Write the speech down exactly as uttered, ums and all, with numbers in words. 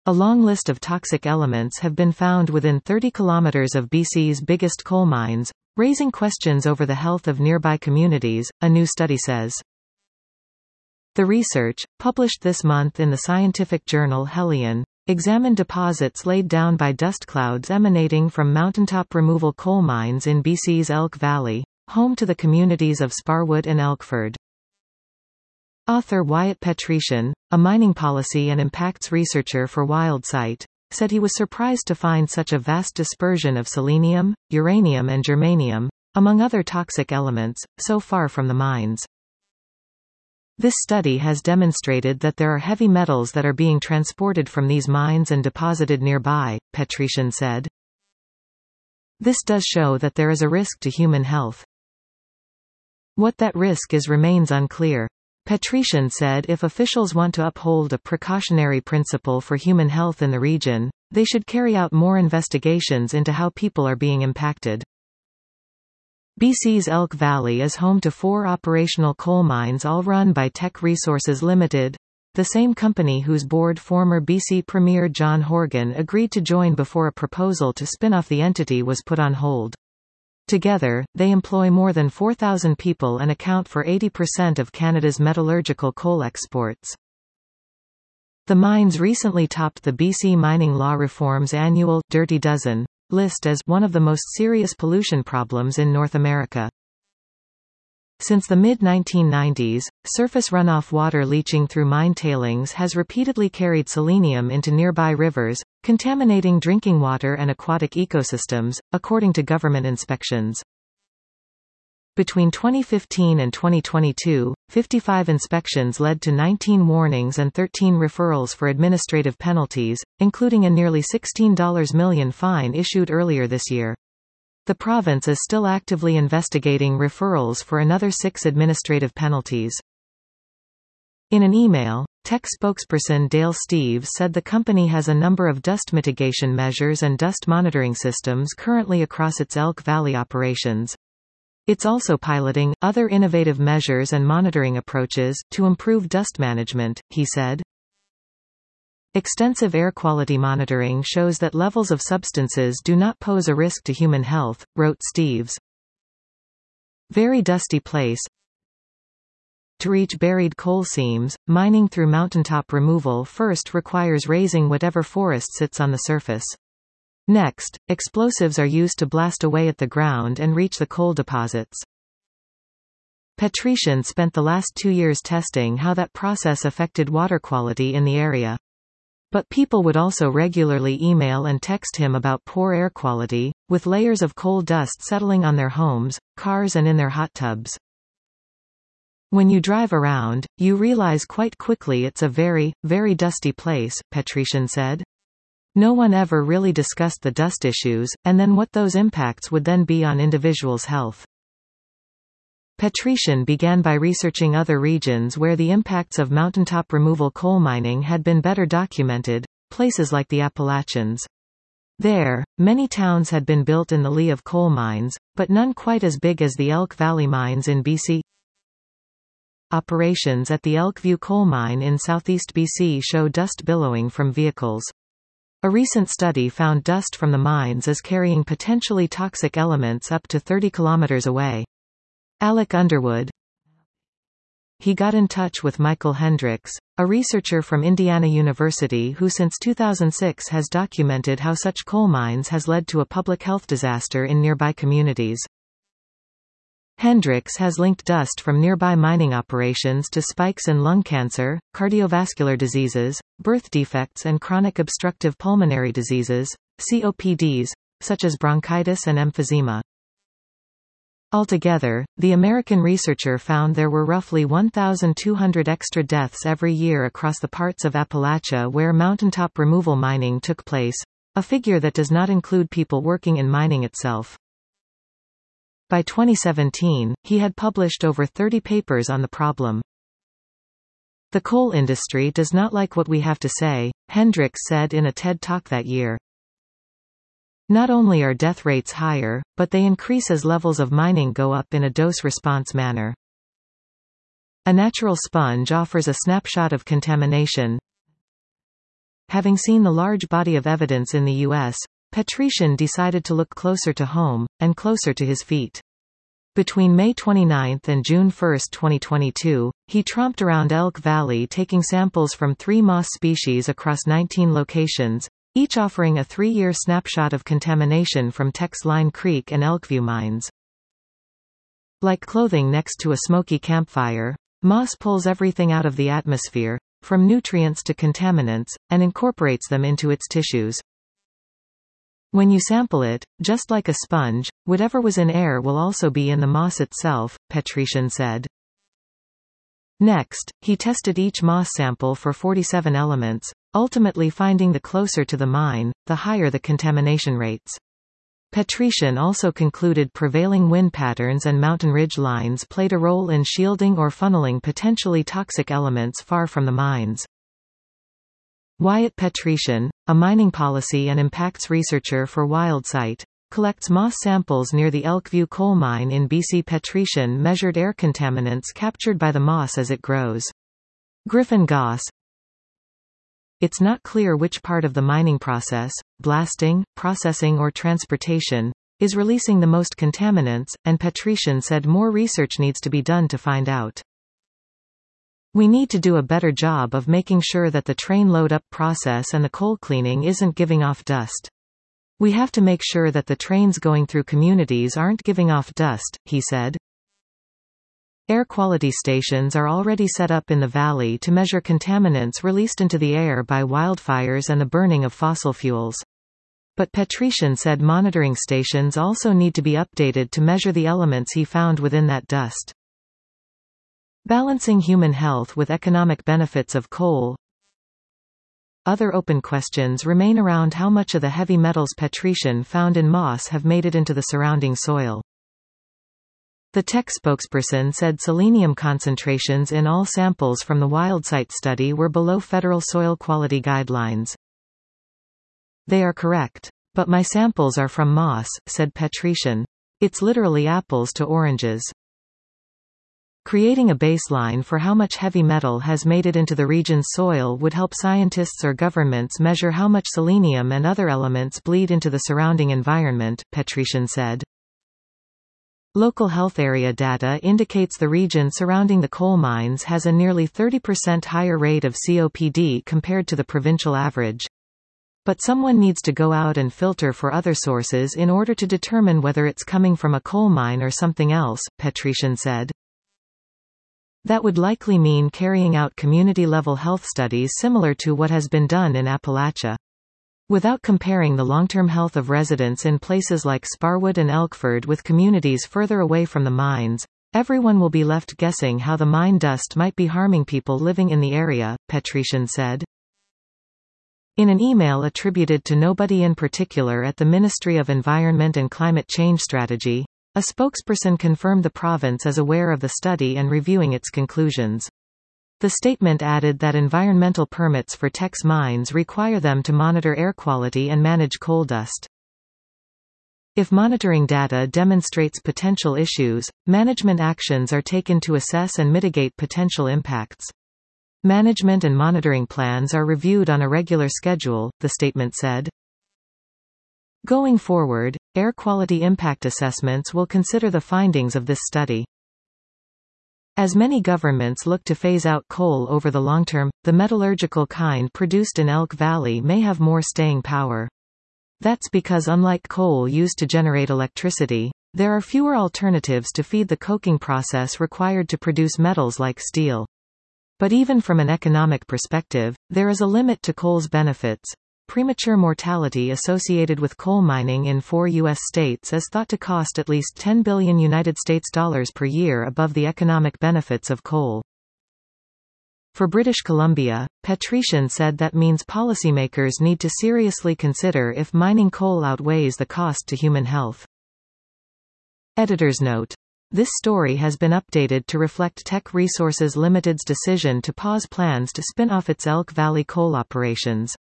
A long list of toxic elements have been found within thirty kilometers of B C's biggest coal mines, raising questions over the health of nearby communities, a new study says. The research, published this month in the scientific journal Helion, examined deposits laid down by dust clouds emanating from mountaintop removal coal mines in B C's Elk Valley, home to the communities of Sparwood and Elkford. Author Wyatt Patrician, a mining policy and impacts researcher for WildSite, said he was surprised to find such a vast dispersion of selenium, uranium and germanium, among other toxic elements, so far from the mines. This study has demonstrated that there are heavy metals that are being transported from these mines and deposited nearby, Patrician said. This does show that there is a risk to human health. What that risk is remains unclear. Patrician said if officials want to uphold a precautionary principle for human health in the region, they should carry out more investigations into how people are being impacted. B C's Elk Valley is home to four operational coal mines all run by Teck Resources Limited, the same company whose board former B C Premier John Horgan agreed to join before a proposal to spin off the entity was put on hold. Together, they employ more than four thousand people and account for eighty percent of Canada's metallurgical coal exports. The mines recently topped the B C Mining Law Reform's annual Dirty Dozen list as one of the most serious pollution problems in North America. Since the mid nineteen nineties, surface runoff water leaching through mine tailings has repeatedly carried selenium into nearby rivers, contaminating drinking water and aquatic ecosystems, according to government inspections. Between twenty fifteen and twenty twenty-two, fifty-five inspections led to nineteen warnings and thirteen referrals for administrative penalties, including a nearly sixteen million dollars fine issued earlier this year. The province is still actively investigating referrals for another six administrative penalties. In an email, Teck spokesperson Dale Steeves said the company has a number of dust mitigation measures and dust monitoring systems currently across its Elk Valley operations. It's also piloting other innovative measures and monitoring approaches to improve dust management, he said. Extensive air quality monitoring shows that levels of substances do not pose a risk to human health, wrote Steeves. Very dusty place. To reach buried coal seams, mining through mountaintop removal first requires razing whatever forest sits on the surface. Next, explosives are used to blast away at the ground and reach the coal deposits. Patrician spent the last two years testing how that process affected water quality in the area. But people would also regularly email and text him about poor air quality, with layers of coal dust settling on their homes, cars and in their hot tubs. When you drive around, you realize quite quickly it's a very, very dusty place, Patrician said. No one ever really discussed the dust issues, and then what those impacts would then be on individuals' health. Patrician began by researching other regions where the impacts of mountaintop removal coal mining had been better documented, places like the Appalachians. There, many towns had been built in the lee of coal mines, but none quite as big as the Elk Valley mines in B C. Operations at the Elkview coal mine in southeast B C show dust billowing from vehicles. A recent study found dust from the mines is carrying potentially toxic elements up to thirty kilometers away. Alec Underwood. He got in touch with Michael Hendricks, a researcher from Indiana University who since two thousand six has documented how such coal mines has led to a public health disaster in nearby communities. Hendricks has linked dust from nearby mining operations to spikes in lung cancer, cardiovascular diseases, birth defects and chronic obstructive pulmonary diseases, C O P Ds, such as bronchitis and emphysema. Altogether, the American researcher found there were roughly one thousand two hundred extra deaths every year across the parts of Appalachia where mountaintop removal mining took place, a figure that does not include people working in mining itself. By twenty seventeen, he had published over thirty papers on the problem. The coal industry does not like what we have to say, Hendricks said in a TED Talk that year. Not only are death rates higher, but they increase as levels of mining go up in a dose-response manner. A natural sponge offers a snapshot of contamination. Having seen the large body of evidence in the U S, Petrician decided to look closer to home, and closer to his feet. Between May twenty-ninth and June first twenty twenty-two, he tromped around Elk Valley taking samples from three moss species across nineteen locations, each offering a three-year snapshot of contamination from Tex Line Creek and Elkview mines. Like clothing next to a smoky campfire, moss pulls everything out of the atmosphere, from nutrients to contaminants, and incorporates them into its tissues. When you sample it, just like a sponge, whatever was in air will also be in the moss itself, Petrician said. Next, he tested each moss sample for forty-seven elements, ultimately finding the closer to the mine, the higher the contamination rates. Petrician also concluded prevailing wind patterns and mountain ridge lines played a role in shielding or funneling potentially toxic elements far from the mines. Wyatt Petrician, a mining policy and impacts researcher for WildSite, collects moss samples near the Elkview coal mine in B C. Petrician measured air contaminants captured by the moss as it grows. Griffin Goss. It's not clear which part of the mining process, blasting, processing or transportation, is releasing the most contaminants, and Petrician said more research needs to be done to find out. We need to do a better job of making sure that the train load-up process and the coal cleaning isn't giving off dust. We have to make sure that the trains going through communities aren't giving off dust, he said. Air quality stations are already set up in the valley to measure contaminants released into the air by wildfires and the burning of fossil fuels. But Petrician said monitoring stations also need to be updated to measure the elements he found within that dust. Balancing human health with economic benefits of coal. Other open questions remain around how much of the heavy metals Petrician found in moss have made it into the surrounding soil. The Teck spokesperson said selenium concentrations in all samples from the WildSite study were below federal soil quality guidelines. They are correct. But my samples are from moss, said Petrician. It's literally apples to oranges. Creating a baseline for how much heavy metal has made it into the region's soil would help scientists or governments measure how much selenium and other elements bleed into the surrounding environment, Petrician said. Local health area data indicates the region surrounding the coal mines has a nearly thirty percent higher rate of C O P D compared to the provincial average. But someone needs to go out and filter for other sources in order to determine whether it's coming from a coal mine or something else, Petrician said. That would likely mean carrying out community-level health studies similar to what has been done in Appalachia. Without comparing the long-term health of residents in places like Sparwood and Elkford with communities further away from the mines, everyone will be left guessing how the mine dust might be harming people living in the area, Petrician said. In an email attributed to nobody in particular at the Ministry of Environment and Climate Change Strategy, a spokesperson confirmed the province is aware of the study and reviewing its conclusions. The statement added that environmental permits for Teck's mines require them to monitor air quality and manage coal dust. If monitoring data demonstrates potential issues, management actions are taken to assess and mitigate potential impacts. Management and monitoring plans are reviewed on a regular schedule, the statement said. Going forward, air quality impact assessments will consider the findings of this study. As many governments look to phase out coal over the long term, the metallurgical kind produced in Elk Valley may have more staying power. That's because unlike coal used to generate electricity, there are fewer alternatives to feed the coking process required to produce metals like steel. But even from an economic perspective, there is a limit to coal's benefits. Premature mortality associated with coal mining in four U S states is thought to cost at least ten billion United States dollars per year above the economic benefits of coal. For British Columbia, Petrician said that means policymakers need to seriously consider if mining coal outweighs the cost to human health. Editor's note. This story has been updated to reflect Teck Resources Limited's decision to pause plans to spin off its Elk Valley coal operations.